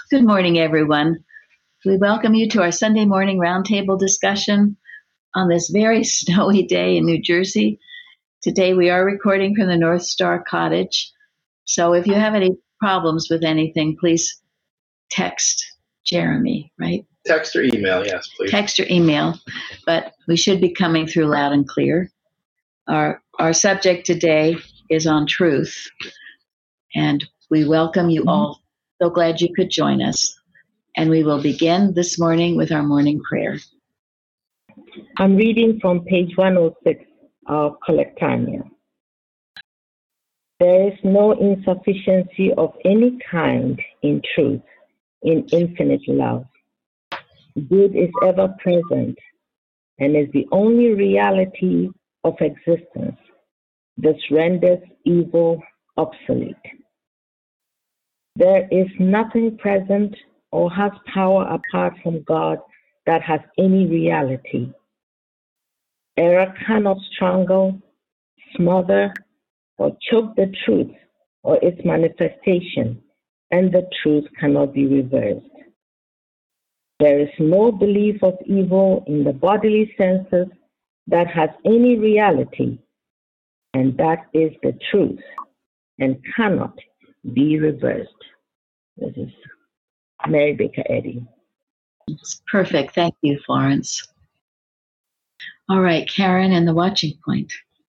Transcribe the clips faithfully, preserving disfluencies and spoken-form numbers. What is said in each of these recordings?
Good morning, everyone. We welcome you to our Sunday morning roundtable discussion on this very snowy day in New Jersey. Today we are recording from the North Star Cottage. So if you have any problems with anything, please text Jeremy, right? Text or email, yes, please. Text or email, but we should be coming through loud and clear. Our, our subject today is on truth, and we welcome you all. So glad you could join us. And we will begin this morning with our morning prayer. I'm reading from page one oh six of Collectania. There is no insufficiency of any kind in truth, in infinite love. Good is ever present and is the only reality of existence. This renders evil obsolete. There is nothing present or has power apart from God that has any reality. Error cannot strangle, smother, or choke the truth or its manifestation, and the truth cannot be reversed. There is no belief of evil in the bodily senses that has any reality, and that is the truth, and cannot be reversed. This is Mary Baker Eddy. It's perfect. Thank you, Florence. All right, Karen and the watching point.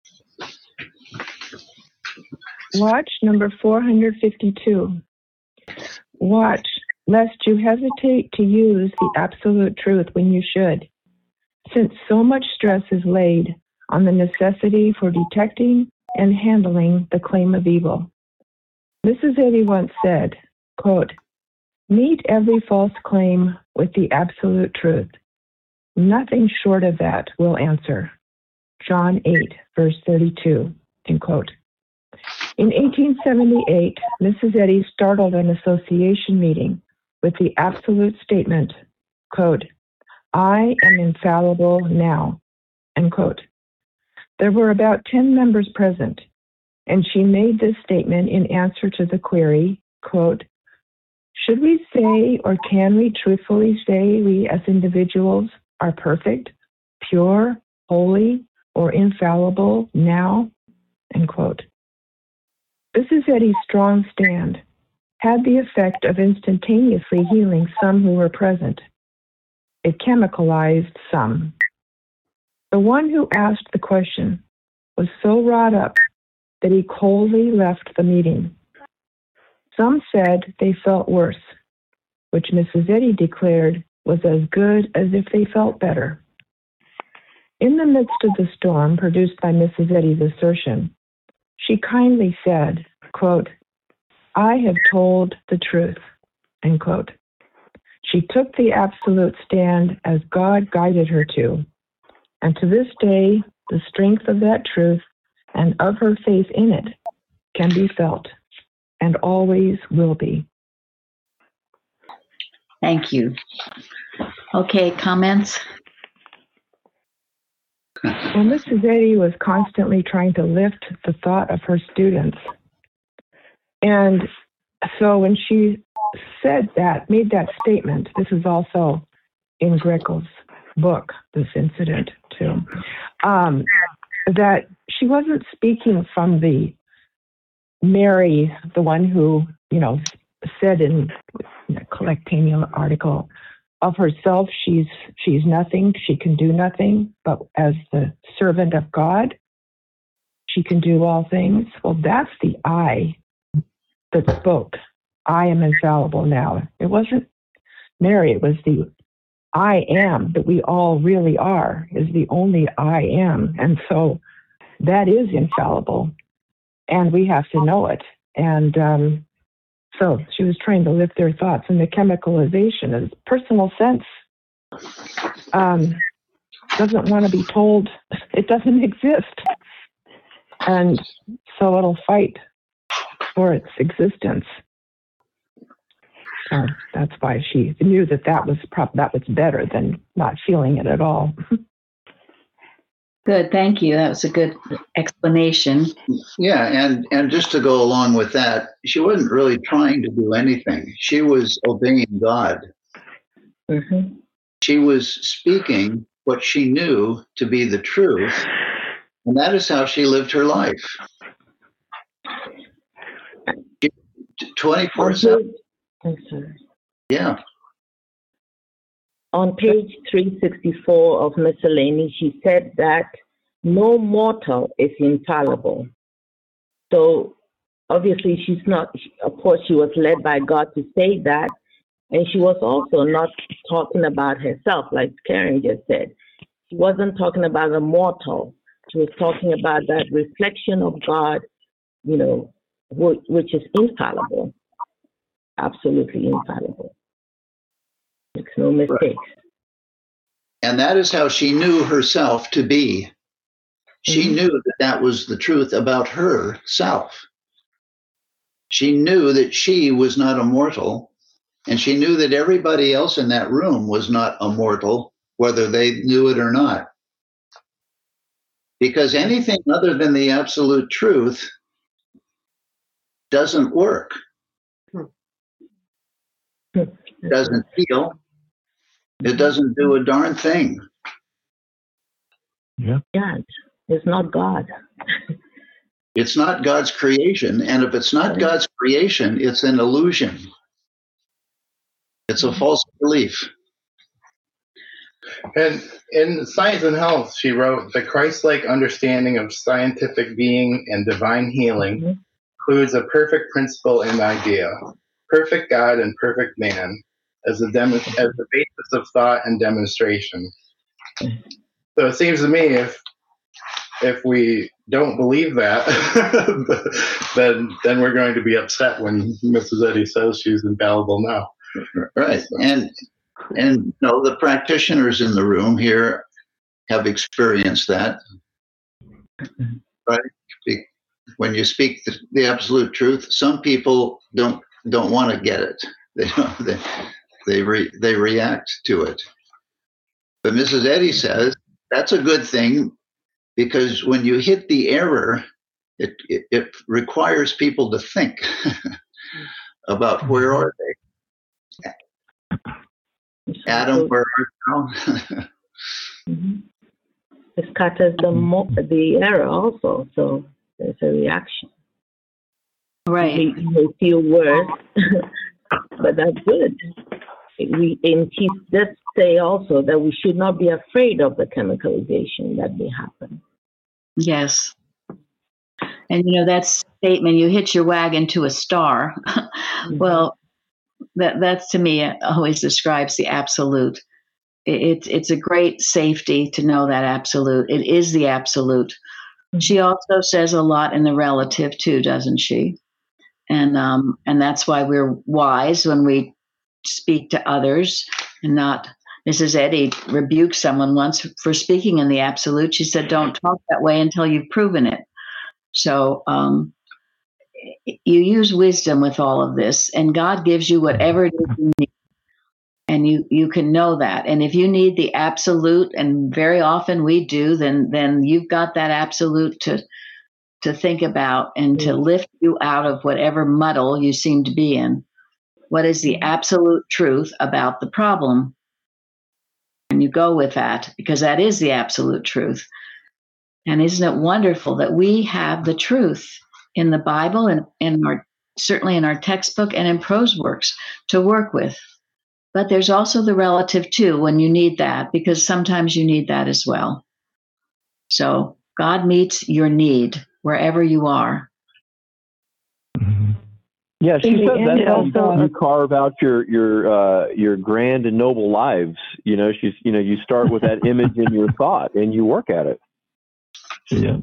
Watch number four hundred fifty-two. Watch, lest you hesitate to use the absolute truth when you should, since so much stress is laid on the necessity for detecting and handling the claim of evil. Missus Eddy once said, quote, "Meet every false claim with the absolute truth. Nothing short of that will answer." John eight, verse thirty-two, end quote. In eighteen seventy-eight, Missus Eddy startled an association meeting with the absolute statement, quote, "I am infallible now," end quote. There were about ten members present, and she made this statement in answer to the query, quote, "Should we say or can we truthfully say we as individuals are perfect, pure, holy, or infallible now?" End quote. Missus Eddy's strong stand had the effect of instantaneously healing some who were present. It chemicalized some. The one who asked the question was so wrought up that he coldly left the meeting. Some said they felt worse, which Missus Eddy declared was as good as if they felt better. In the midst of the storm produced by Missus Eddy's assertion, she kindly said, quote, "I have told the truth," end quote. She took the absolute stand as God guided her to, and to this day, the strength of that truth and of her faith in it can be felt and always will be. Thank you. Okay, comments? Well, Missus Eddy was constantly trying to lift the thought of her students. And so when she said that, made that statement, this is also in Greco's book, this incident too, um, that she wasn't speaking from the Mary, the one who, you know, said in the Collectania article, of herself, she's she's nothing, she can do nothing, but as the servant of God, she can do all things. Well, that's the I that spoke. I am infallible now. It wasn't Mary, it was the I am that we all really are, is the only I am. And so that is infallible, and we have to know it. And um, so she was trying to lift their thoughts, and the chemicalization is personal sense um, doesn't want to be told it doesn't exist. And so it'll fight for its existence. So that's why she knew that that was, prob- that was better than not feeling it at all. Good, thank you. That was a good explanation. Yeah, and and just to go along with that, she wasn't really trying to do anything. She was obeying God. Mm-hmm. She was speaking what she knew to be the truth, and that is how she lived her life. twenty-four seven. I'm sorry. Yeah. On page three sixty-four of Miscellany, she said that no mortal is infallible. So obviously she's not, of course, she was led by God to say that. And she was also not talking about herself, like Karen just said. She wasn't talking about a mortal. She was talking about that reflection of God, you know, which is infallible, absolutely infallible. Makes no mistakes. Right. And that is how she knew herself to be. She Mm-hmm. knew that that was the truth about herself. She knew that she was not immortal, and she knew that everybody else in that room was not immortal, whether they knew it or not. Because anything other than the absolute truth doesn't work. It doesn't heal. It doesn't do a darn thing. Yeah. God. It's not God. It's not God's creation. And if it's not God's creation, it's an illusion. It's a false belief. And in Science and Health, she wrote, the Christ-like understanding of scientific being and divine healing Mm-hmm. includes a perfect principle and idea, perfect God and perfect man, as the, dem- as the basis of thought and demonstration. So it seems to me if if we don't believe that, then then we're going to be upset when Missus Eddy says she's infallible now. Right. And and you know, the practitioners in the room here have experienced that. Right? When you speak the, the absolute truth, some people don't don't want to get it. They don't, they they re, they react to it. But Missus Eddy says that's a good thing, because when you hit the error, it it, it requires people to think about where are they. Adam, where are you now? Mm-hmm. It scatters the mo- the error also, so there's a reaction. Right. You, you may feel worse, but that's good. We and she does say also that we should not be afraid of the chemicalization that may happen. Yes. And you know, that statement, you hitch your wagon to a star. Mm-hmm. Well, that that's to me always describes the absolute. It's it's a great safety to know that absolute. It is the absolute. Mm-hmm. She also says a lot in the relative too, doesn't she? And um, and that's why we're wise when we speak to others, and not. Missus Eddy rebuked someone once for speaking in the absolute. She said, "Don't talk that way until you've proven it." So um, you use wisdom with all of this, and God gives you whatever it is you need. And you, you can know that. And if you need the absolute, and very often we do, then then you've got that absolute to to think about and to lift you out of whatever muddle you seem to be in. What is the absolute truth about the problem? And you go with that, because that is the absolute truth. And isn't it wonderful that we have the truth in the Bible and in our certainly in our textbook and in prose works to work with? But there's also the relative too when you need that, because sometimes you need that as well. So God meets your need wherever you are. Mm-hmm. Yeah, she says that's how you carve out your your uh, your grand and noble lives. You know, she's you know you start with that image in your thought and you work at it. Yeah.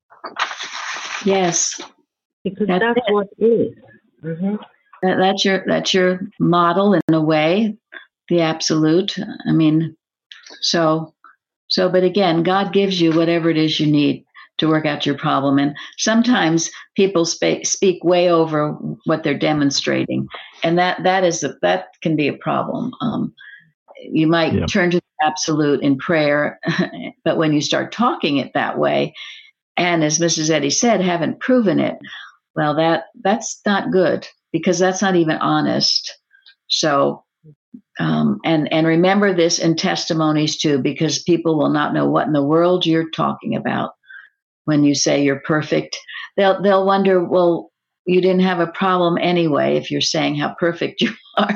Yes, because that's, that's what it is. Mm-hmm. That, that's your that's your model in a way, the absolute. I mean, so so. But again, God gives you whatever it is you need to work out your problem. And sometimes people speak speak way over what they're demonstrating, and that that is a, that can be a problem. Um, you might Yeah. turn to the absolute in prayer, but when you start talking it that way, and as Missus Eddy said, haven't proven it, well, that that's not good, because that's not even honest. So, um, and and remember this in testimonies too, because people will not know what in the world you're talking about when you say you're perfect. They'll they'll wonder, well, you didn't have a problem anyway if you're saying how perfect you are.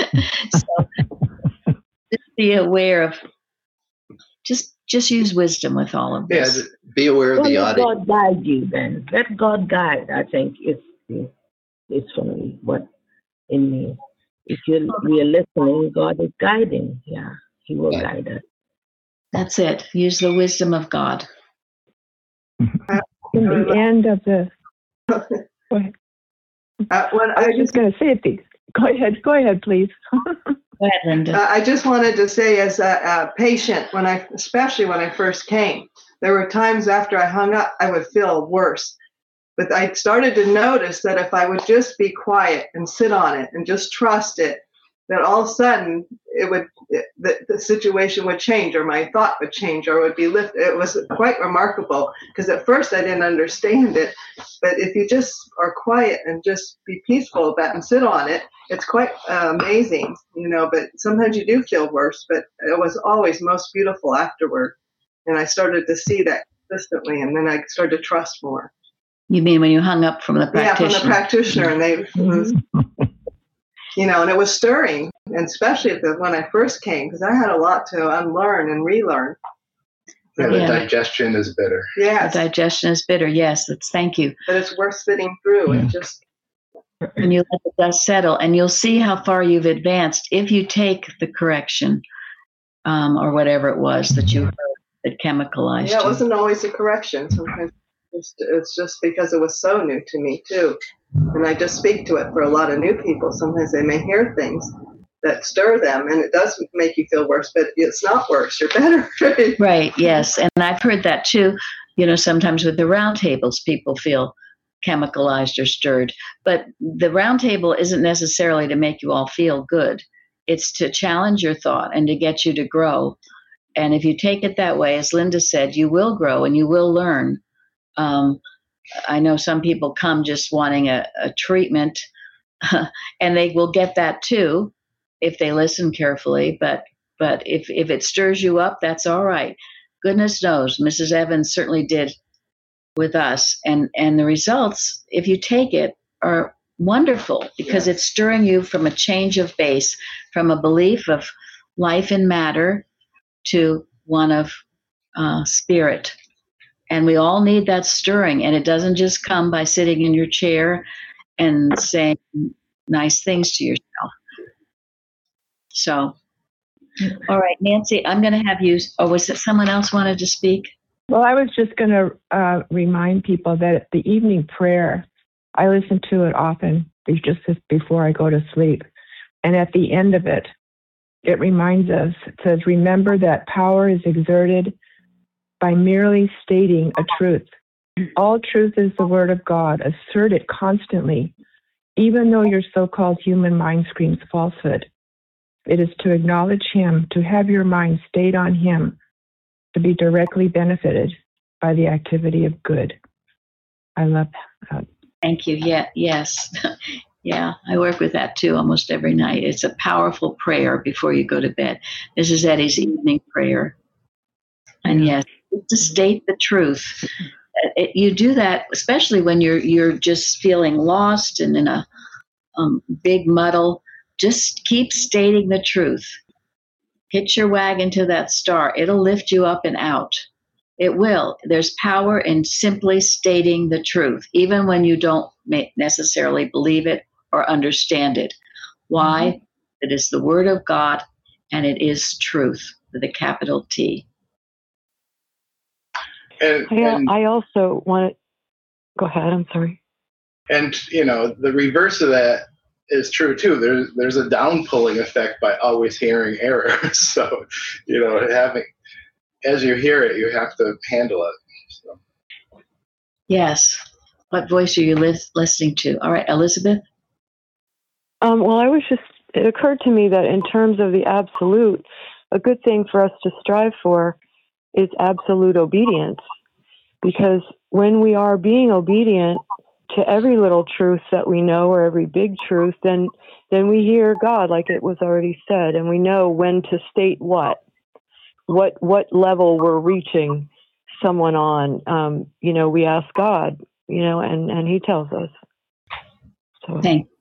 So just be aware of, just just use wisdom with all of Yeah, this. th- be aware of Well, the let audience. God guide you then. Let God guide, I think, is is for me what in me. If you we are listening, God is guiding. Yeah, He will Yeah. guide us. That's it. Use the wisdom of God. In the end of the, go ahead. Uh, when I I was just just, going to say it. the- Go ahead. Go ahead, please. Go ahead, Linda. uh, I just wanted to say, as a, a patient, when I, especially when I first came, there were times after I hung up, I would feel worse. But I started to notice that if I would just be quiet and sit on it and just trust it, that all of a sudden it would, it, the, the situation would change, or my thought would change, or would be lifted. It was quite remarkable, because at first I didn't understand it. But if you just are quiet and just be peaceful about it and sit on it, it's quite uh, amazing, you know. But sometimes you do feel worse, but it was always most beautiful afterward. And I started to see that consistently, and then I started to trust more. You mean when you hung up from the Yeah, from practitioner? the practitioner, and they, was, you know, and it was stirring, and especially the, when I first came, because I had a lot to unlearn and relearn. And the Yeah. digestion is bitter. Yes, The digestion is bitter. Yes, that's, thank you. but it's worth sitting through and just. And you let the dust settle, and you'll see how far you've advanced if you take the correction, um, or whatever it was that you heard that chemicalized Yeah, it you. wasn't always a correction. Sometimes it's, it's just because it was so new to me too, and I just speak to it for a lot of new people. Sometimes they may hear things that stir them, and it does make you feel worse, but it's not worse. You're better. Right, yes. And I've heard that too. You know, sometimes with the roundtables, people feel chemicalized or stirred. But the roundtable isn't necessarily to make you all feel good. It's to challenge your thought and to get you to grow. And if you take it that way, as Linda said, you will grow and you will learn. Um, I know some people come just wanting a, a treatment, and they will get that too if they listen carefully. But but if if it stirs you up, that's all right. Goodness knows, Missus Evans certainly did with us, and and the results, if you take it, are wonderful, because Yes. it's stirring you from a change of base, from a belief of life and matter to one of uh, spirit. And we all need that stirring, and it doesn't just come by sitting in your chair and saying nice things to yourself. So, all right, Nancy, I'm going to have you, or was it someone else wanted to speak? Well, I was just going to uh, remind people that the evening prayer, I listen to it often, it's just before I go to sleep. And at the end of it, it reminds us, it says, remember that power is exerted by merely stating a truth. All truth is the word of God. Assert it constantly, even though your so-called human mind screams falsehood. It is to acknowledge Him, to have your mind stayed on Him, to be directly benefited by the activity of good. I love that. Thank you. Yeah, yes. Yeah, I work with that too almost every night. It's a powerful prayer before you go to bed. This is Eddie's evening prayer. And yes, to state the truth. It, you do that, especially when you're you're just feeling lost and in a um, big muddle. Just keep stating the truth. Hitch your wagon to that star. It'll lift you up and out. It will. There's power in simply stating the truth, even when you don't necessarily believe it or understand it. Why? Mm-hmm. It is the word of God, and it is truth with a capital T. And, I, and, I also want to go ahead. I'm sorry. and, you know, the reverse of that is true too. There's, there's a down pulling effect by always hearing error. So, you know, having, as you hear it, you have to handle it. So. Yes. What voice are you li- listening to? All right, Elizabeth? Um, well, I was just it occurred to me that in terms of the absolute, a good thing for us to strive for is absolute obedience. Because when we are being obedient to every little truth that we know or every big truth, then then we hear God, like it was already said, and we know when to state what, what what level we're reaching someone on. Um, you know, we ask God, you know, and, and he tells us. So. Thanks.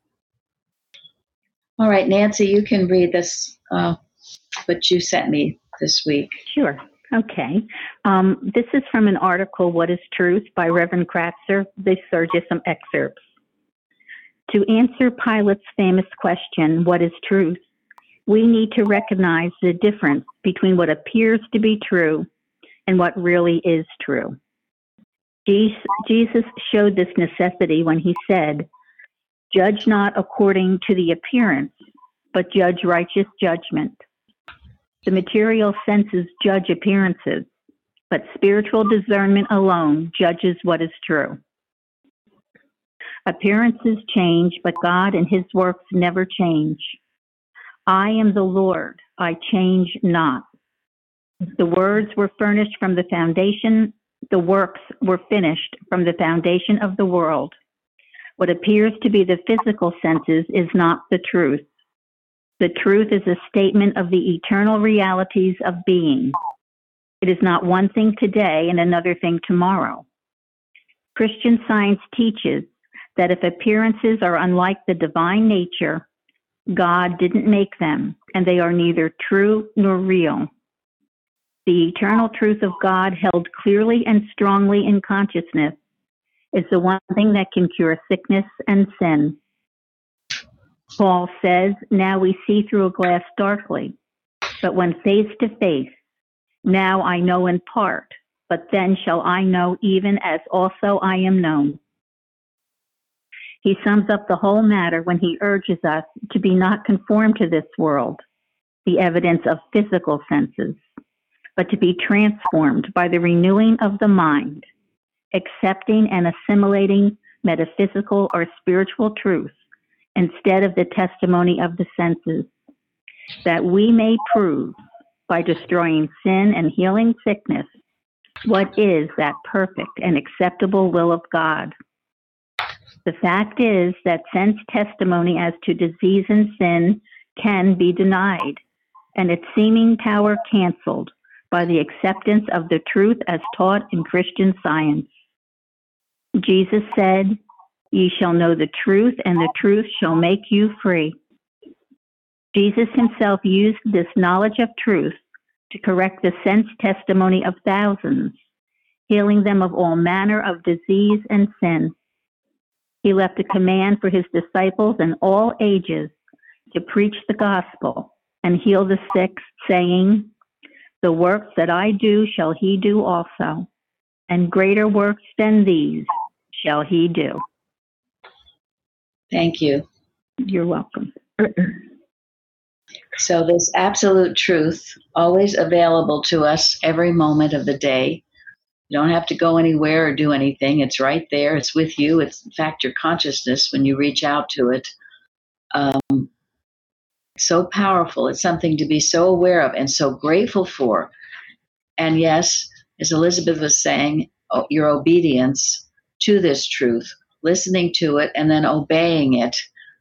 All right, Nancy, you can read this, uh, what you sent me this week. Sure. Okay. Um, this is from an article, What is Truth, by Reverend Kratzer. These are just some excerpts. To answer Pilate's famous question, what is truth? We need to recognize the difference between what appears to be true and what really is true. Jesus showed this necessity when he said, "Judge not according to the appearance, but judge righteous judgment." The material senses judge appearances, but spiritual discernment alone judges what is true. Appearances change, but God and his works never change. I am the Lord, I change not. The words were furnished from the foundation, the works were finished from the foundation of the world. What appears to be the physical senses is not the truth. The truth is a statement of the eternal realities of being. It is not one thing today and another thing tomorrow. Christian Science teaches that if appearances are unlike the divine nature, God didn't make them, and they are neither true nor real. The eternal truth of God held clearly and strongly in consciousness is the one thing that can cure sickness and sin. Paul says, now we see through a glass darkly, but when face to face, now I know in part, but then shall I know even as also I am known. He sums up the whole matter when he urges us to be not conformed to this world, the evidence of physical senses, but to be transformed by the renewing of the mind, accepting and assimilating metaphysical or spiritual truth instead of the testimony of the senses, that we may prove, by destroying sin and healing sickness, what is that perfect and acceptable will of God. The fact is that sense testimony as to disease and sin can be denied, and its seeming power canceled by the acceptance of the truth as taught in Christian Science. Jesus said, "Ye shall know the truth, and the truth shall make you free." Jesus himself used this knowledge of truth to correct the sense testimony of thousands, healing them of all manner of disease and sin. He left a command for his disciples in all ages to preach the gospel and heal the sick, saying, "The works that I do shall he do also, and greater works than these shall he do." Thank you. You're welcome. So this absolute truth, always available to us every moment of the day. You don't have to go anywhere or do anything. It's right there. It's with you. It's, in fact, your consciousness when you reach out to it. Um, so powerful. It's something to be so aware of and so grateful for. And yes, as Elizabeth was saying, oh, your obedience to this truth, listening to it and then obeying it.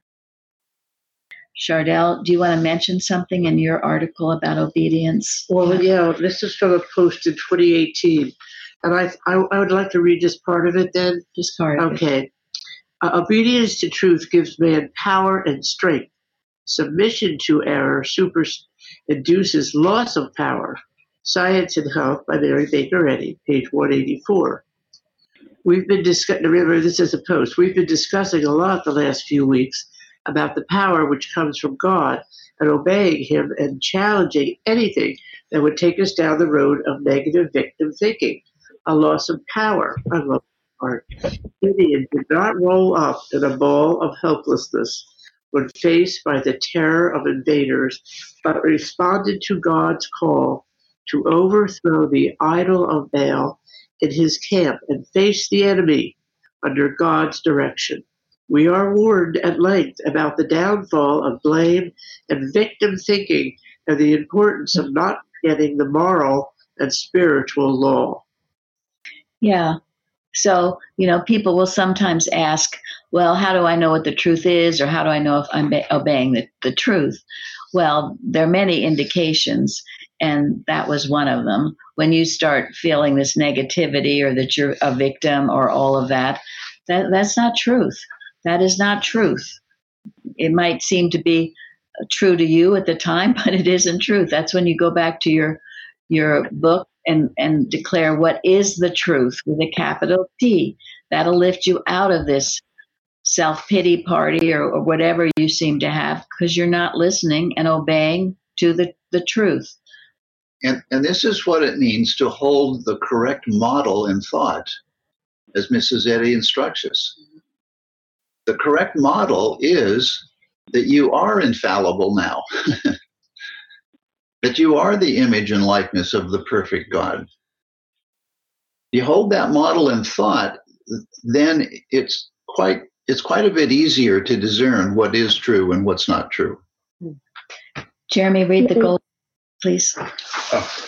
Chardell, do you want to mention something in your article about obedience? Well, yeah, this is from a post in twenty eighteen. And I, I, I would like to read just part of it then. Just part of it. Okay. Uh, obedience to truth gives man power and strength. Submission to error super induces loss of power. Science and Health by Mary Baker Eddy, page one eighty-four. We've been discussing, remember this is a post, we've been discussing a lot the last few weeks about the power which comes from God and obeying him and challenging anything that would take us down the road of negative victim thinking, a loss of power. I love that part. Gideon did not roll up in a ball of helplessness when faced by the terror of invaders, but responded to God's call to overthrow the idol of Baal in his camp and face the enemy under God's direction. We are warned at length about the downfall of blame and victim thinking and the importance of not forgetting the moral and spiritual law. Yeah. So, you know, people will sometimes ask, well, how do I know what the truth is? Or how do I know if I'm be- obeying the, the truth? Well, there are many indications, and that was one of them. When you start feeling this negativity or that you're a victim or all of that, that that's not truth. That is not truth. It might seem to be true to you at the time, but it isn't truth. That's when you go back to your your book and, and declare what is the truth with a capital T. That'll lift you out of this self-pity party or, or whatever you seem to have, because you're not listening and obeying to the, the truth. And, and this is what it means to hold the correct model in thought, as Missus Eddy instructs us. The correct model is that you are infallible now, that you are the image and likeness of the perfect God. You hold that model in thought, then it's quite it's quite a bit easier to discern what is true and what's not true. Jeremy, read the gold, please. Oh.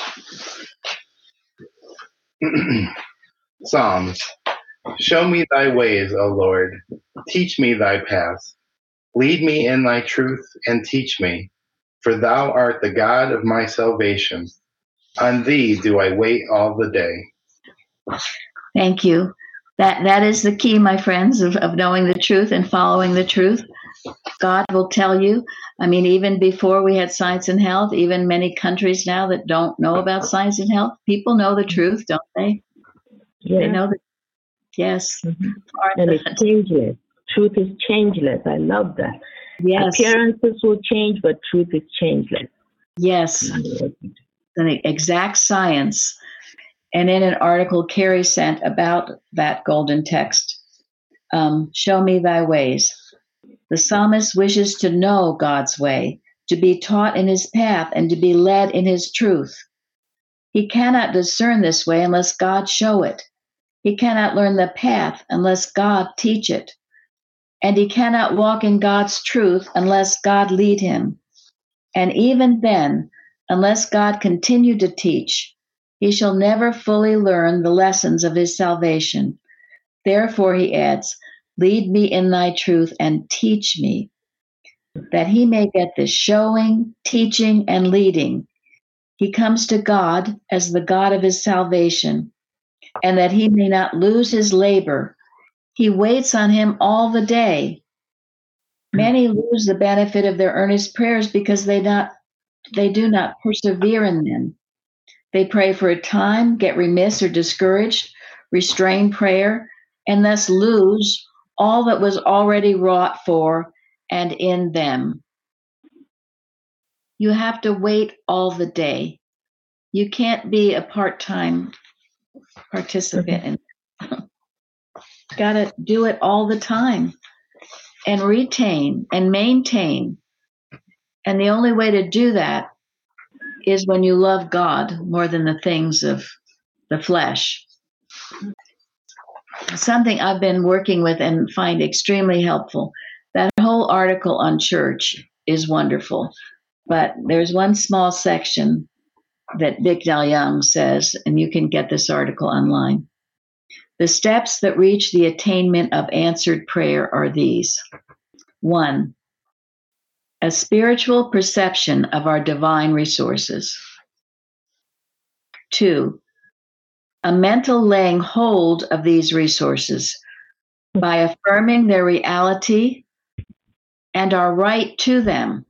Psalms. Show me thy ways, O Lord. Teach me thy paths. Lead me in thy truth and teach me, for thou art the God of my salvation. On thee do I wait all the day. Thank you. That that is the key, my friends, of, of knowing the truth and following the truth. God will tell you. I mean, even before we had Science and Health, even many countries now that don't know about Science and Health, people know the truth, don't they? Yeah. They know the yes. Mm-hmm. And it's changeless. Truth is changeless. I love that. Yes. Appearances will change, but truth is changeless. Yes. An exact science. And in an article Carrie sent about that golden text, um, show me thy ways. The psalmist wishes to know God's way, to be taught in his path, and to be led in his truth. He cannot discern this way unless God show it. He cannot learn the path unless God teach it. And he cannot walk in God's truth unless God lead him. And even then, unless God continue to teach, he shall never fully learn the lessons of his salvation. Therefore, he adds, lead me in thy truth and teach me, that he may get the showing, teaching, and leading. He comes to God as the God of his salvation, and that he may not lose his labor. He waits on him all the day. Many lose the benefit of their earnest prayers because they not they do not persevere in them. They pray for a time, get remiss or discouraged, restrain prayer, and thus lose all that was already wrought for and in them. You have to wait all the day. You can't be a part-time participant in it. Got to do it all the time and retain and maintain. And the only way to do that is when you love God more than the things of the flesh. Something I've been working with and find extremely helpful. That whole article on church is wonderful, but there's one small section that Bigdal Young says, and you can get this article online. The steps that reach the attainment of answered prayer are these. One, a spiritual perception of our divine resources. Two, a mental laying hold of these resources by affirming their reality and our right to them.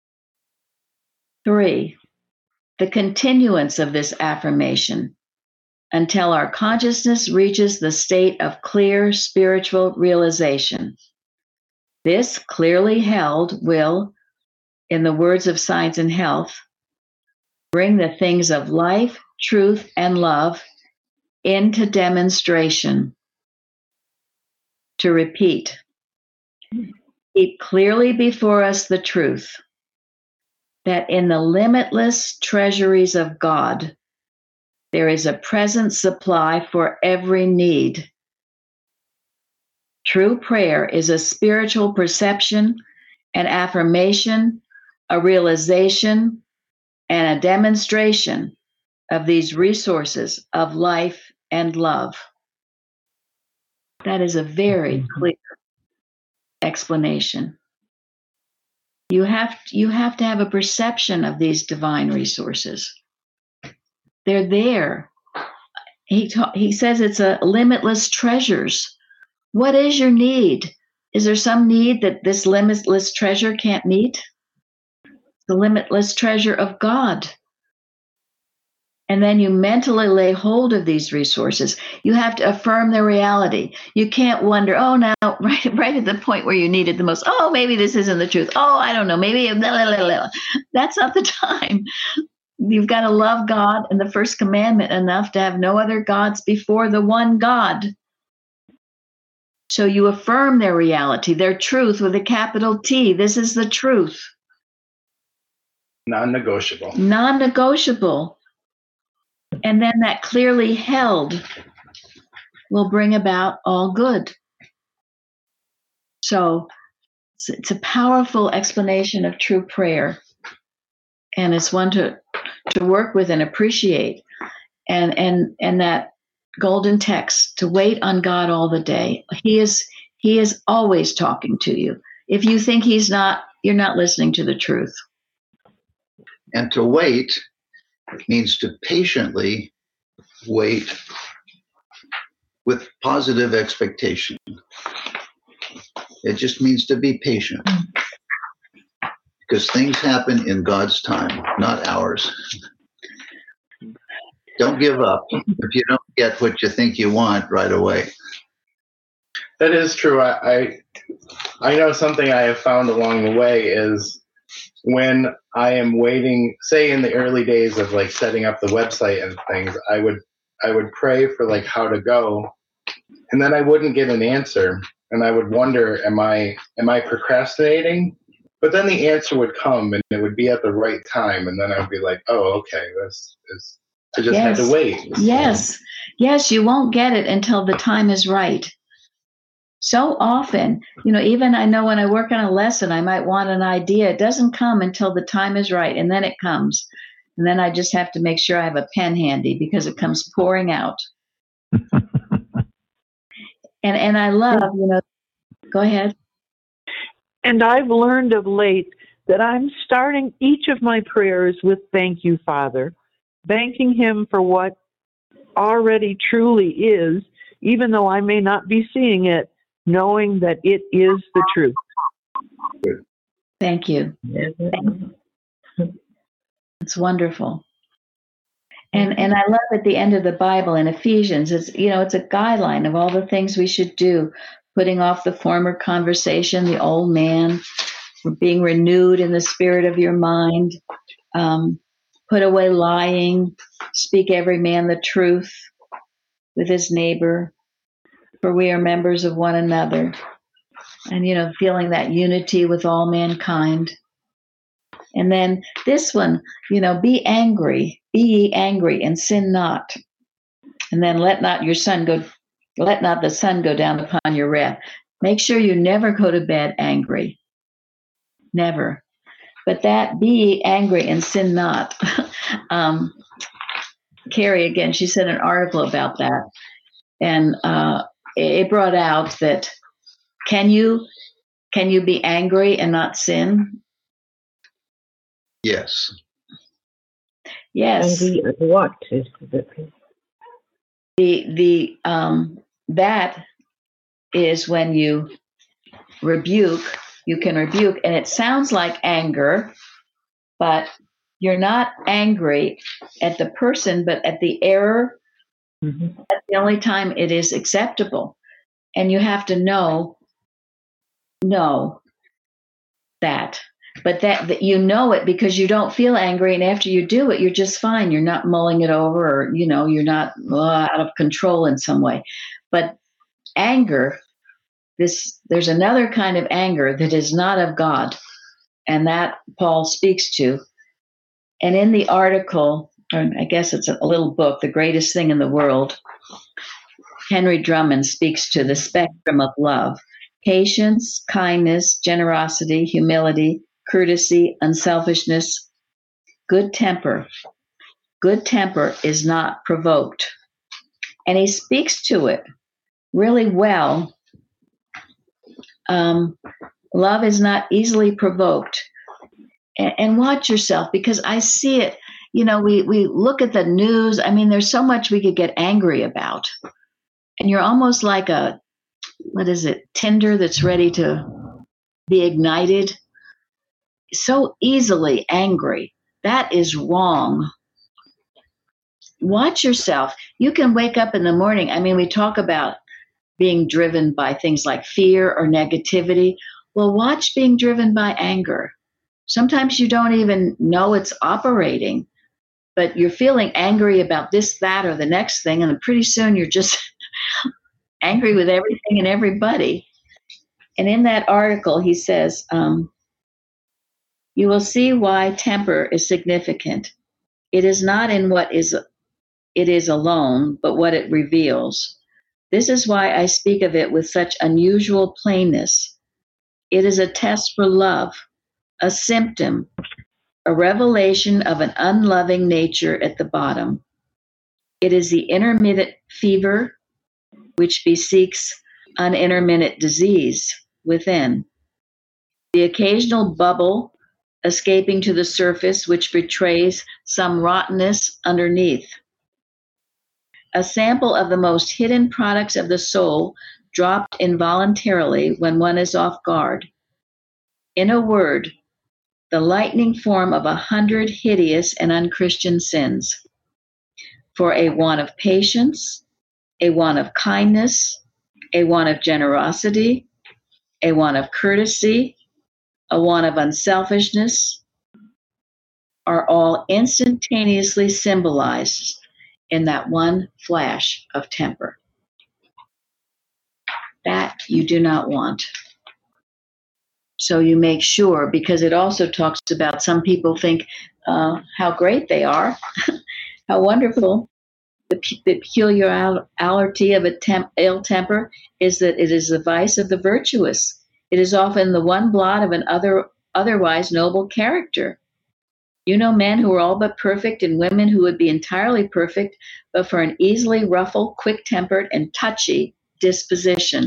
Three, the continuance of this affirmation until our consciousness reaches the state of clear spiritual realization. This clearly held will, in the words of Science and Health, bring the things of life, truth, and love into demonstration. To repeat, keep clearly before us the truth that in the limitless treasuries of God, there is a present supply for every need. True prayer is a spiritual perception, an affirmation, a realization, and a demonstration of these resources of life and love. That is a very clear explanation. You have, you have to have a perception of these divine resources. They're there. He, ta- he says it's a limitless treasures. What is your need? Is there some need that this limitless treasure can't meet? The limitless treasure of God. And then you mentally lay hold of these resources. You have to affirm their reality. You can't wonder, oh, now, right, right at the point where you need it the most, oh, maybe this isn't the truth. Oh, I don't know, maybe, blah, blah, blah, blah. That's not the time. You've got to love God and the first commandment enough to have no other gods before the one God. So you affirm their reality, their truth with a capital T. This is the truth. Non-negotiable. Non-negotiable. And then that clearly held will bring about all good. So it's, it's a powerful explanation of true prayer. And it's one to, to work with and appreciate. And, and, and that golden text, to wait on God all the day. He is, he is always talking to you. If you think he's not, you're not listening to the truth. And to wait means to patiently wait with positive expectation. It just means to be patient. Because things happen in God's time, not ours. Don't give up if you don't get what you think you want right away. That is true. I, I I know something I have found along the way is when I am waiting, say in the early days of like setting up the website and things, I would I would pray for like how to go, and then I wouldn't get an answer, and I would wonder, am I am I procrastinating? But then the answer would come, and it would be at the right time, and then I would be like, oh, okay, this is. I just yes. had to wait. Yes, yes, you won't get it until the time is right. So often, you know, even I know when I work on a lesson, I might want an idea. It doesn't come until the time is right, and then it comes. And then I just have to make sure I have a pen handy because it comes pouring out. and and I love, you know, go ahead. And I've learned of late that I'm starting each of my prayers with thank you, Father, thanking him for what already truly is, even though I may not be seeing it, knowing that it is the truth. Thank you. It's wonderful. And and I love at the end of the Bible in Ephesians, it's, you know, it's a guideline of all the things we should do, putting off the former conversation, the old man, being renewed in the spirit of your mind, um, put away lying, speak every man the truth with his neighbor, for we are members of one another. And, you know, feeling that unity with all mankind. And then this one, you know, be angry, be ye angry and sin not. And then let not your sun go, let not the sun go down upon your wrath. Make sure you never go to bed angry. Never. But that be ye angry and sin not. um, Carrie, again, she said an article about that. And uh, it brought out that can you can you be angry and not sin? Yes. Yes. Angry at what is the The the um that is when you rebuke, you can rebuke, and it sounds like anger, but you're not angry at the person, but at the error. Mm-hmm. That's the only time it is acceptable. And you have to know, know that. But that, that you know it because you don't feel angry, and after you do it, you're just fine. You're not mulling it over, or, you know, you're not uh, out of control in some way. But anger, this there's another kind of anger that is not of God, and that Paul speaks to. And in the article, or I guess it's a little book, The Greatest Thing in the World, Henry Drummond speaks to the spectrum of love: patience, kindness, generosity, humility, courtesy, unselfishness, good temper. Good temper is not provoked. And he speaks to it really well. Um, love is not easily provoked. And, and watch yourself, because I see it. You know, we, we look at the news. I mean, there's so much we could get angry about. And you're almost like a, what is it, tinder that's ready to be ignited. So easily angry. That is wrong. Watch yourself. You can wake up in the morning. I mean, we talk about being driven by things like fear or negativity. Well, watch being driven by anger. Sometimes you don't even know it's operating, but you're feeling angry about this, that, or the next thing, and pretty soon you're just angry with everything and everybody. And in that article, he says, um, you will see why temper is significant. It is not in what is it is alone, but what it reveals. This is why I speak of it with such unusual plainness. It is a test for love, a symptom, a revelation of an unloving nature at the bottom. It is the intermittent fever which beseeks unintermittent disease within. The occasional bubble escaping to the surface which betrays some rottenness underneath. A sample of the most hidden products of the soul dropped involuntarily when one is off guard. In a word, the lightning form of a hundred hideous and unchristian sins. For a want of patience, a want of kindness, a want of generosity, a want of courtesy, a want of unselfishness, are all instantaneously symbolized in that one flash of temper. That you do not want. So you make sure, because it also talks about some people think uh, how great they are, how wonderful. The, the peculiarity of a temp, ill temper is that it is the vice of the virtuous. It is often the one blot of an other, otherwise noble character. You know men who are all but perfect and women who would be entirely perfect, but for an easily ruffled, quick-tempered, and touchy disposition.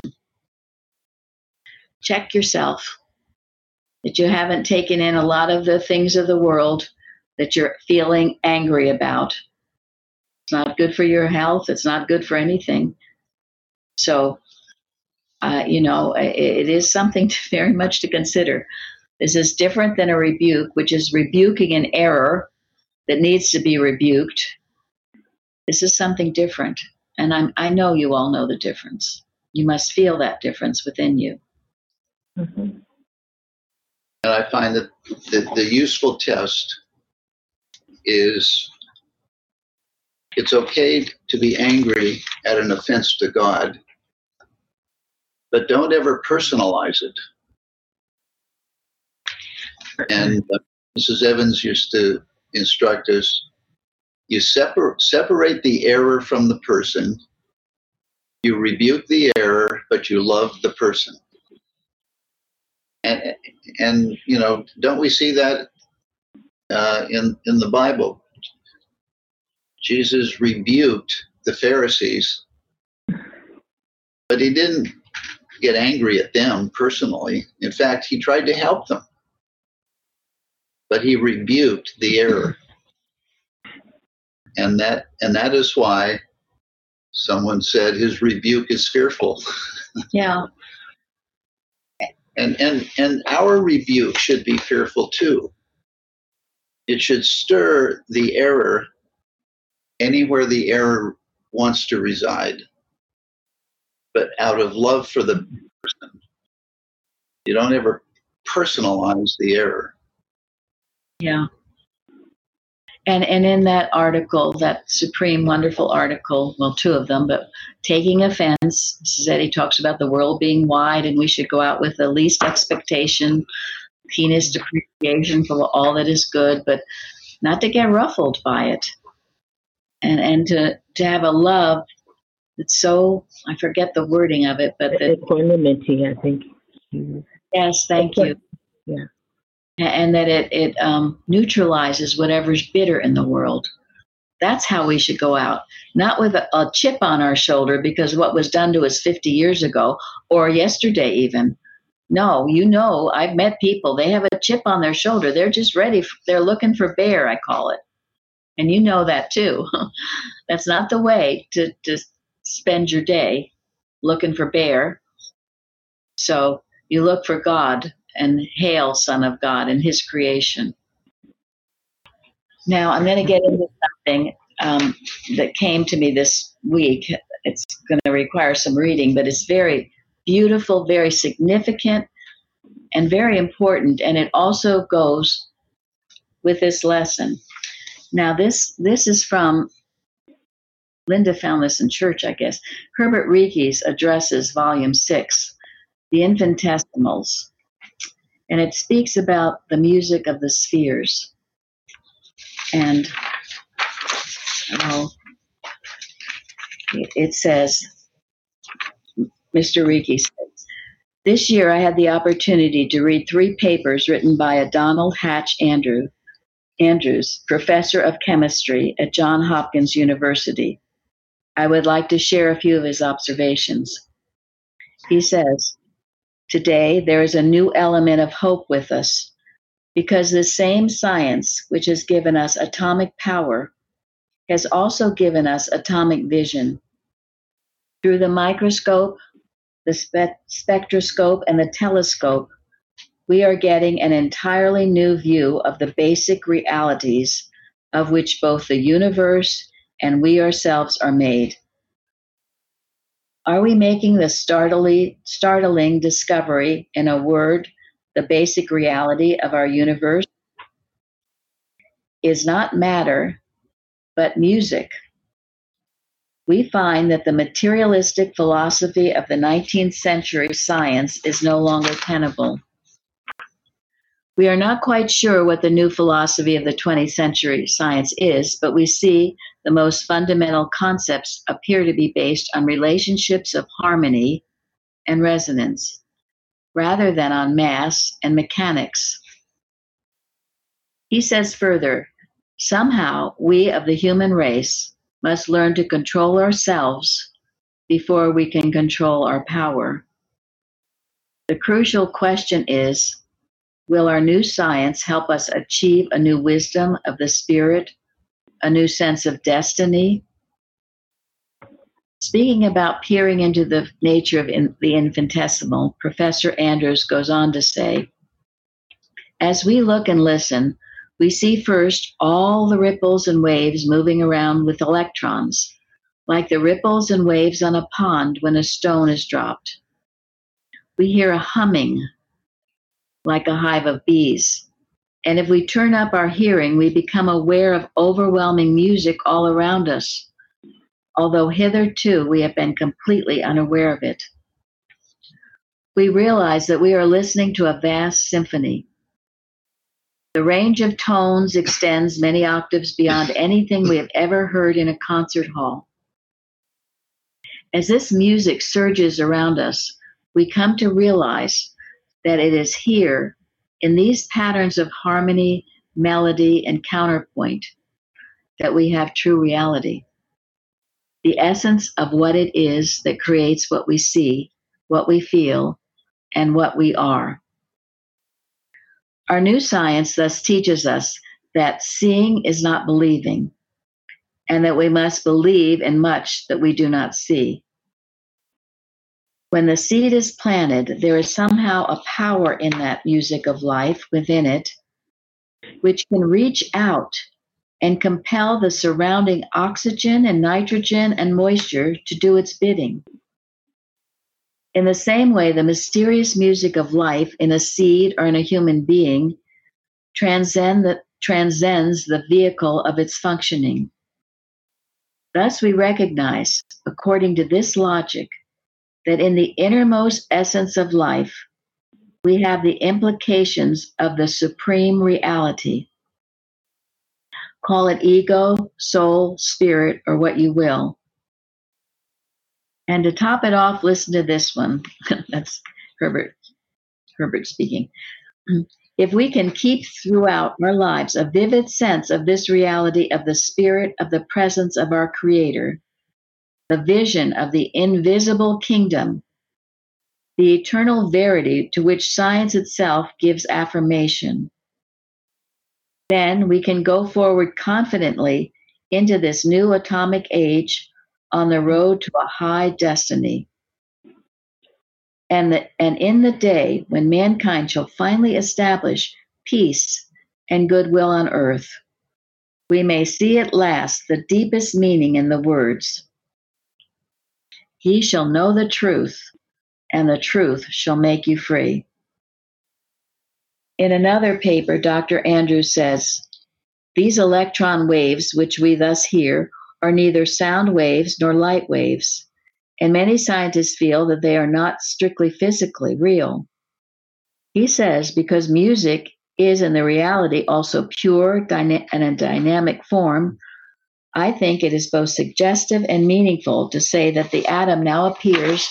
Check yourself that you haven't taken in a lot of the things of the world that you're feeling angry about. It's not good for your health. It's not good for anything. So, uh, you know, it, it is something to, very much to consider. This is different than a rebuke, which is rebuking an error that needs to be rebuked. This is something different. And I'm, I know you all know the difference. You must feel that difference within you. Mm-hmm. And I find that the, the useful test is it's okay to be angry at an offense to God, but don't ever personalize it. And uh, Missus Evans used to instruct us, you separ- separate the error from the person, you rebuke the error, but you love the person. And, and you know, don't we see that uh, in, in the Bible? Jesus rebuked the Pharisees, but he didn't get angry at them personally. In fact, he tried to help them, but he rebuked the error. And that and that is why someone said his rebuke is fearful. Yeah. And and and our rebuke should be fearful too. It should stir the error anywhere the error wants to reside, but out of love for the person. You don't ever personalize the error. Yeah. And and in that article, that supreme, wonderful article, well, two of them, but taking offense, Zetti talks about the world being wide and we should go out with the least expectation, keenest appreciation for all that is good, but not to get ruffled by it. And and to, to have a love it's so, I forget the wording of it, but the, Equanimity, I think. yes, thank you. Yeah. And that it, it um, neutralizes whatever's bitter in the world. That's how we should go out, not with a, a chip on our shoulder because what was done to us fifty years ago or yesterday even. No, you know, I've met people, they have a chip on their shoulder. They're just ready. For, they're looking for bear, I call it. And you know that too. That's not the way to, to spend your day looking for bear. So you look for God and hail Son of God and his creation. Now I'm going to get into something um, that came to me this week. It's going to require some reading, but it's very beautiful, very significant, and very important. And it also goes with this lesson. Now this this is from, Linda found this in church, I guess. Herbert Reeke's Addresses, Volume six, The Infinitesimals. And it speaks about the music of the spheres. And oh, it says, Mister Reeky says, this year I had the opportunity to read three papers written by a Donald Hatch Andrew, Andrews, professor of chemistry at Johns Hopkins University. I would like to share a few of his observations. He says, today there is a new element of hope with us, because the same science which has given us atomic power has also given us atomic vision. Through the microscope, the spe- spectroscope, and the telescope, we are getting an entirely new view of the basic realities of which both the universe and we ourselves are made. Are we making the startling, startling discovery, in a word, the basic reality of our universe is not matter, but music? We find that the materialistic philosophy of the nineteenth century science is no longer tenable. We are not quite sure what the new philosophy of the twentieth century science is, but we see the most fundamental concepts appear to be based on relationships of harmony and resonance, rather than on mass and mechanics. He says further, somehow we of the human race must learn to control ourselves before we can control our power. The crucial question is, will our new science help us achieve a new wisdom of the spirit, a new sense of destiny? Speaking about peering into the nature of in, the infinitesimal, Professor Andrews goes on to say, as we look and listen, we see first all the ripples and waves moving around with electrons, like the ripples and waves on a pond when a stone is dropped. We hear a humming, like a hive of bees. And if we turn up our hearing, we become aware of overwhelming music all around us, although hitherto we have been completely unaware of it. We realize that we are listening to a vast symphony. The range of tones extends many octaves beyond anything we have ever heard in a concert hall. As this music surges around us, we come to realize that it is here, in these patterns of harmony, melody, and counterpoint, that we have true reality. The essence of what it is that creates what we see, what we feel, and what we are. Our new science thus teaches us that seeing is not believing, and that we must believe in much that we do not see. When the seed is planted, there is somehow a power in that music of life within it, which can reach out and compel the surrounding oxygen and nitrogen and moisture to do its bidding. In the same way, the mysterious music of life in a seed or in a human being transcend the, transcends the vehicle of its functioning. Thus, we recognize, according to this logic, that in the innermost essence of life, we have the implications of the supreme reality. Call it ego, soul, spirit, or what you will. And to top it off, listen to this one. That's Herbert, Herbert speaking. If we can keep throughout our lives a vivid sense of this reality of the spirit of the presence of our Creator, the vision of the invisible kingdom, the eternal verity to which science itself gives affirmation, then we can go forward confidently into this new atomic age on the road to a high destiny. And, the, and in the day when mankind shall finally establish peace and goodwill on earth, we may see at last the deepest meaning in the words, "He shall know the truth, and the truth shall make you free." In another paper, Doctor Andrews says, "These electron waves which we thus hear are neither sound waves nor light waves, and many scientists feel that they are not strictly physically real." He says, because music is in the reality also pure dyna- and a dynamic form, I think it is both suggestive and meaningful to say that the atom now appears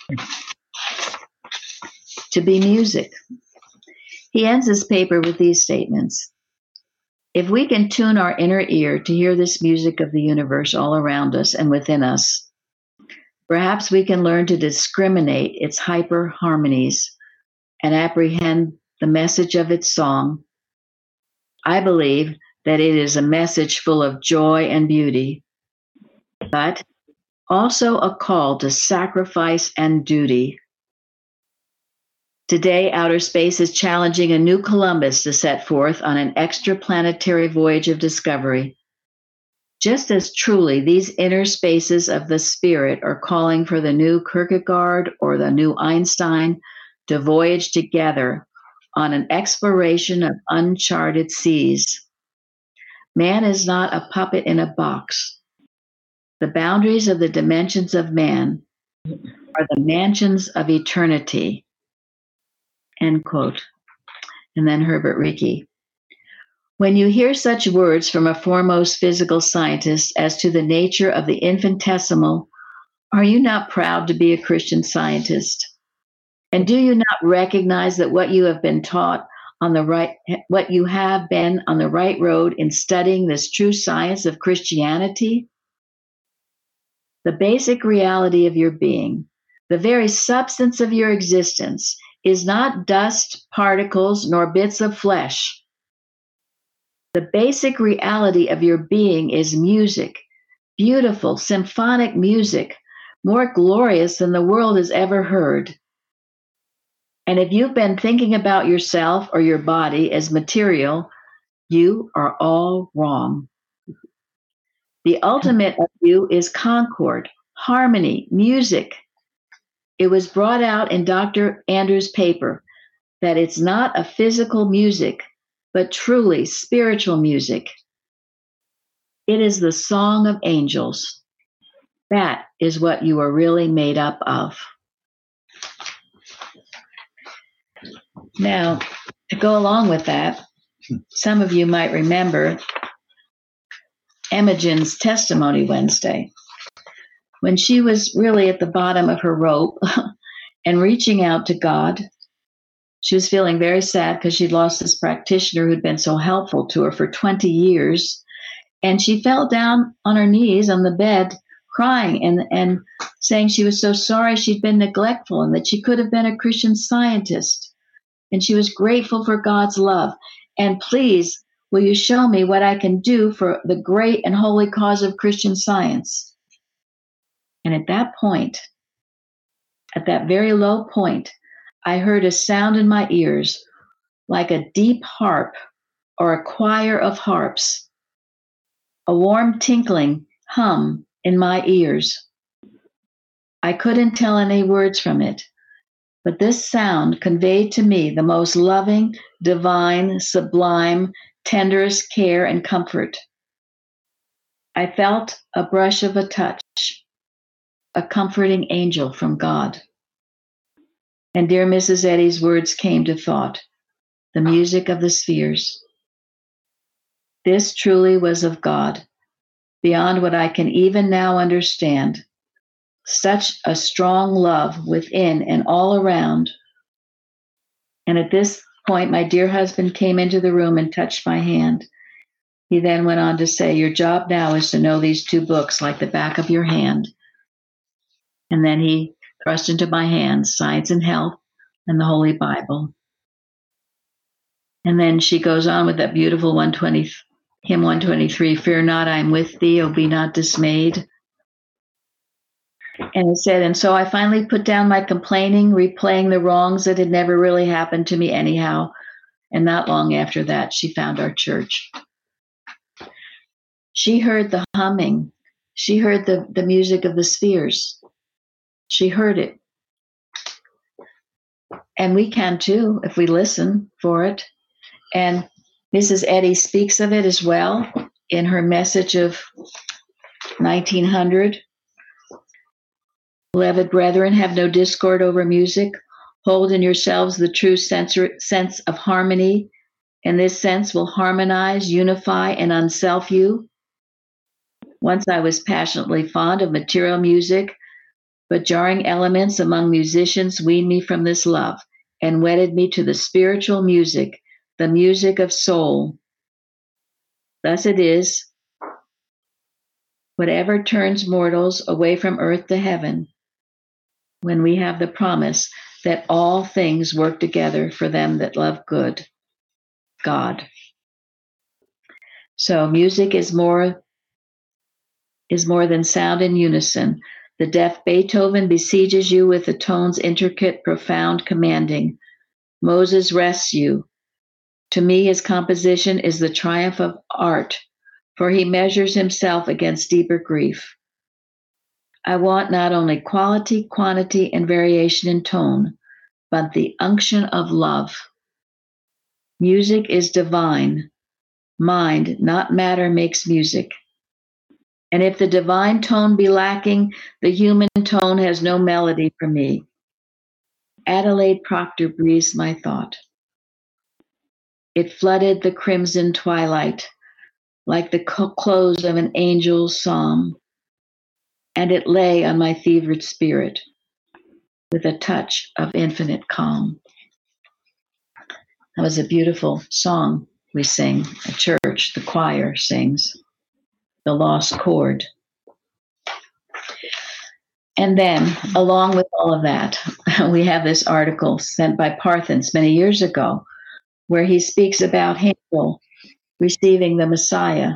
to be music. He ends his paper with these statements. If we can tune our inner ear to hear this music of the universe all around us and within us, perhaps we can learn to discriminate its hyper harmonies and apprehend the message of its song. I believe that it is a message full of joy and beauty, but also a call to sacrifice and duty. Today, outer space is challenging a new Columbus to set forth on an extraplanetary voyage of discovery. Just as truly, these inner spaces of the spirit are calling for the new Kierkegaard or the new Einstein to voyage together on an exploration of uncharted seas. Man is not a puppet in a box. The boundaries of the dimensions of man are the mansions of eternity. End quote. And then Herbert Ricky. When you hear such words from a foremost physical scientist as to the nature of the infinitesimal, are you not proud to be a Christian scientist? And do you not recognize that what you have been taught on the right, what you have been on the right road in studying this true science of Christianity? The basic reality of your being, the very substance of your existence, is not dust, particles, nor bits of flesh. The basic reality of your being is music, beautiful, symphonic music, more glorious than the world has ever heard. And if you've been thinking about yourself or your body as material, you are all wrong. The ultimate of you is concord, harmony, music. It was brought out in Doctor Andrews' paper that it's not a physical music, but truly spiritual music. It is the song of angels. That is what you are really made up of. Now, to go along with that, some of you might remember Imogen's testimony Wednesday, when she was really at the bottom of her rope and reaching out to God. She was feeling very sad because she'd lost this practitioner who'd been so helpful to her for twenty years. And she fell down on her knees on the bed crying and, and saying she was so sorry she'd been neglectful and that she could have been a Christian scientist. And she was grateful for God's love. And please, will you show me what I can do for the great and holy cause of Christian Science? And at that point, at that very low point, I heard a sound in my ears like a deep harp or a choir of harps, a warm tinkling hum in my ears. I couldn't tell any words from it, but this sound conveyed to me the most loving, divine, sublime, tenderest care and comfort. I felt a brush of a touch, a comforting angel from God. And dear Missus Eddy's words came to thought, the music of the spheres. This truly was of God, beyond what I can even now understand. such a strong love within and all around. And at this point, my dear husband came into the room and touched my hand. He then went on to say, your job now is to know these two books like the back of your hand. And then he thrust into my hands Science and Health and the Holy Bible. And then she goes on with that beautiful one twenty, hymn one twenty-three, fear not, I am with thee, oh, be not dismayed. And it said, and so I finally put down my complaining, replaying the wrongs that had never really happened to me anyhow. And not long after that, she found our church. She heard the humming. She heard the, the music of the spheres. She heard it. And we can too, if we listen for it. And Missus Eddy speaks of it as well in her message of nineteen hundred. Beloved brethren, have no discord over music. Hold in yourselves the true sense of harmony. And this sense will harmonize, unify, and unself you. Once I was passionately fond of material music, but jarring elements among musicians weaned me from this love and wedded me to the spiritual music, the music of soul. Thus it is, whatever turns mortals away from earth to heaven, when we have the promise that all things work together for them that love good, God. So music is more is more than sound in unison. The deaf Beethoven besieges you with the tones intricate, profound, commanding. Moses rests you. To me, his composition is the triumph of art, for he measures himself against deeper grief. I want not only quality, quantity, and variation in tone, but the unction of love. Music is divine. Mind, not matter, makes music. And if the divine tone be lacking, the human tone has no melody for me. Adelaide Proctor breathes my thought. It flooded the crimson twilight like the close of an angel's psalm, and it lay on my fevered spirit with a touch of infinite calm. That was a beautiful song we sing at church. The choir sings. The lost chord. And then, along with all of that, we have this article sent by Parthens many years ago, where he speaks about Handel receiving the Messiah,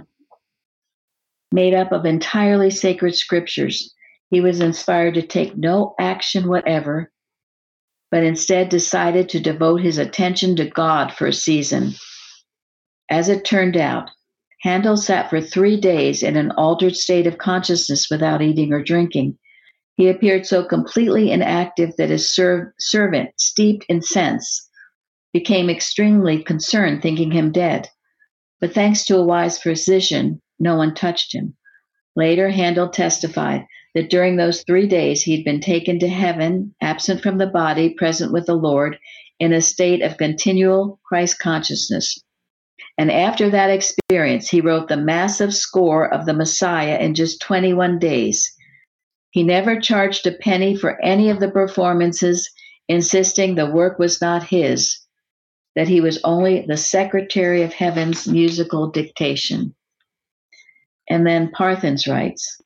made up of entirely sacred scriptures. He was inspired to take no action whatever, but instead decided to devote his attention to God for a season. As it turned out, Handel sat for three days in an altered state of consciousness without eating or drinking. He appeared so completely inactive that his serv- servant, steeped in sense, became extremely concerned, thinking him dead. But thanks to a wise physician, no one touched him. Later, Handel testified that during those three days he'd been taken to heaven, absent from the body, present with the Lord, in a state of continual Christ consciousness. And after that experience, he wrote the massive score of the Messiah in just twenty-one days. He never charged a penny for any of the performances, insisting the work was not his, that he was only the secretary of heaven's musical dictation. And then Parthens writes,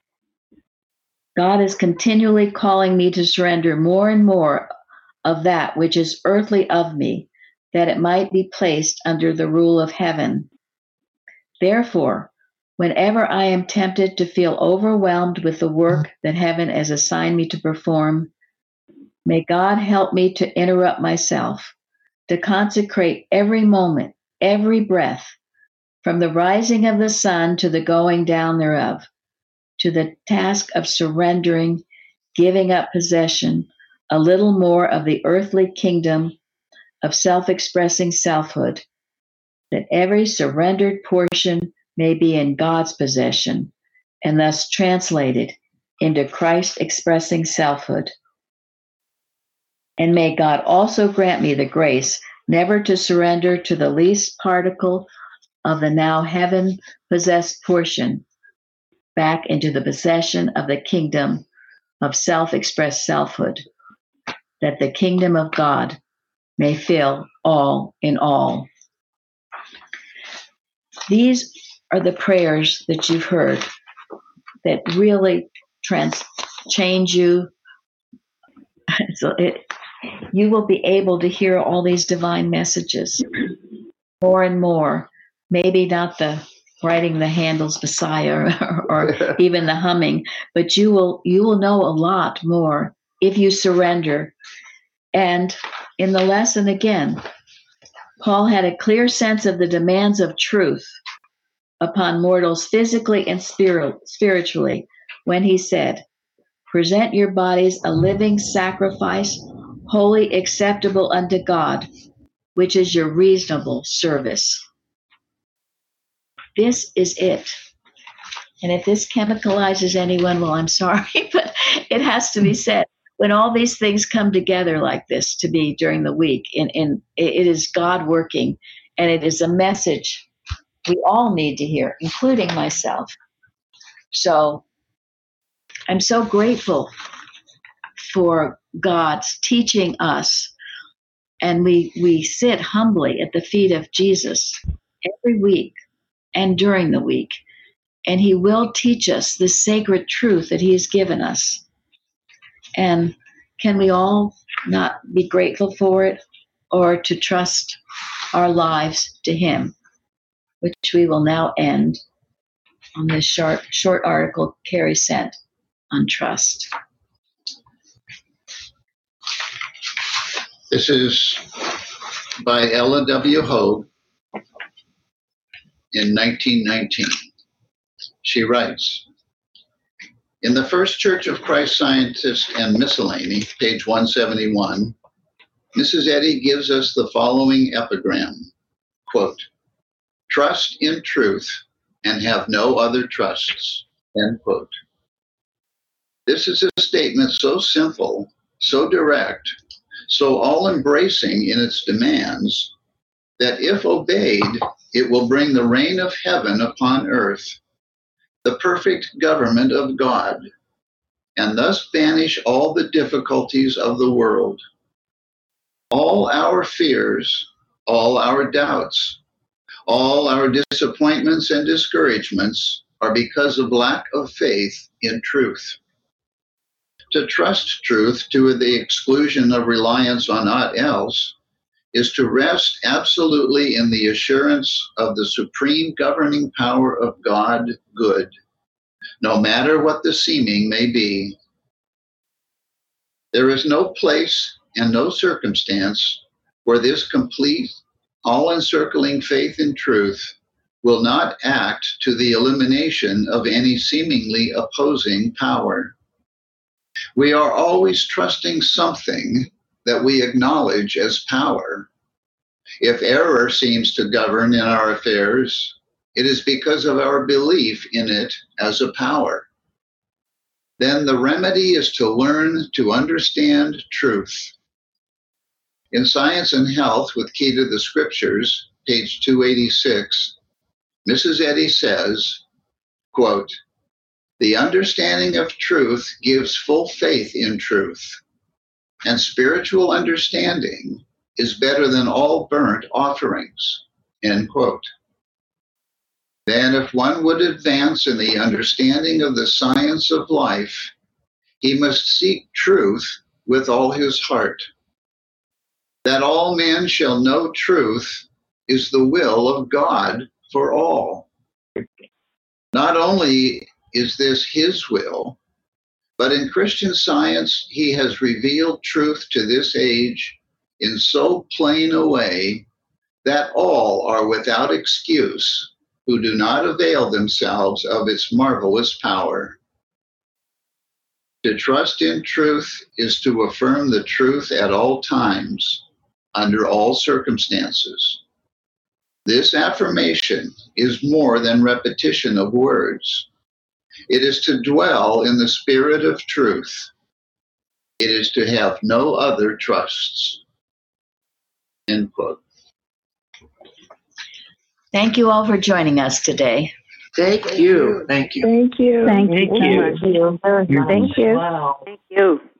God is continually calling me to surrender more and more of that which is earthly of me, that it might be placed under the rule of heaven. Therefore, whenever I am tempted to feel overwhelmed with the work that heaven has assigned me to perform, may God help me to interrupt myself, to consecrate every moment, every breath, from the rising of the sun to the going down thereof, to the task of surrendering, giving up possession, a little more of the earthly kingdom of self-expressing selfhood, that every surrendered portion may be in God's possession, and thus translated into Christ expressing selfhood. And may God also grant me the grace never to surrender to the least particle of the now heaven-possessed portion back into the possession of the kingdom of self-expressed selfhood, that the kingdom of God may fill all in all. These are the prayers that you've heard that really trans change you. So it, you will be able to hear all these divine messages more and more. Maybe not the writing the Handel's Messiah or, or even the humming, but you will you will know a lot more if you surrender. And in the lesson again, Paul had a clear sense of the demands of truth upon mortals physically and spirit, spiritually when he said, "Present your bodies a living sacrifice, wholly acceptable unto God, which is your reasonable service." This is it. And if this chemicalizes anyone, well, I'm sorry, but it has to be said. When all these things come together like this to be during the week, and, and it is God working, and it is a message we all need to hear, including myself. So I'm so grateful for God's teaching us, and we, we sit humbly at the feet of Jesus every week and during the week, and he will teach us the sacred truth that he has given us. And can we all not be grateful for it, or to trust our lives to him, which we will now end on this short, short article Carrie sent on trust. This is by Ella W. Hogue in nineteen nineteen. She writes, in the First Church of Christ Scientist and Miscellany, page one seventy-one, Missus Eddy gives us the following epigram, quote, "Trust in truth and have no other trusts," end quote. This is a statement so simple, so direct, so all-embracing in its demands, that if obeyed, it will bring the reign of heaven upon earth, the perfect government of God, and thus banish all the difficulties of the world. All our fears, all our doubts, all our disappointments and discouragements are because of lack of faith in truth. To trust truth to the exclusion of reliance on aught else is to rest absolutely in the assurance of the supreme governing power of God good, no matter what the seeming may be. There is no place and no circumstance where this complete, all-encircling faith in truth will not act to the elimination of any seemingly opposing power. We are always trusting something that we acknowledge as power. If error seems to govern in our affairs, it is because of our belief in it as a power. Then the remedy is to learn to understand truth. In Science and Health with Key to the Scriptures, page two eighty-six, Missus Eddy says, quote, "The understanding of truth gives full faith in truth, and spiritual understanding is better than all burnt offerings," end quote. Then if one would advance in the understanding of the science of life, he must seek truth with all his heart. That all men shall know truth is the will of God for all. Not only is this his will, but in Christian Science, he has revealed truth to this age in so plain a way that all are without excuse who do not avail themselves of its marvelous power. To trust in truth is to affirm the truth at all times, under all circumstances. This affirmation is more than repetition of words. It is to dwell in the spirit of truth. It is to have no other trusts. End quote. Thank you all for joining us today. Thank you. Thank you. Thank you. Thank you. Thank you. Thank you. Wow. Thank you. Thank you.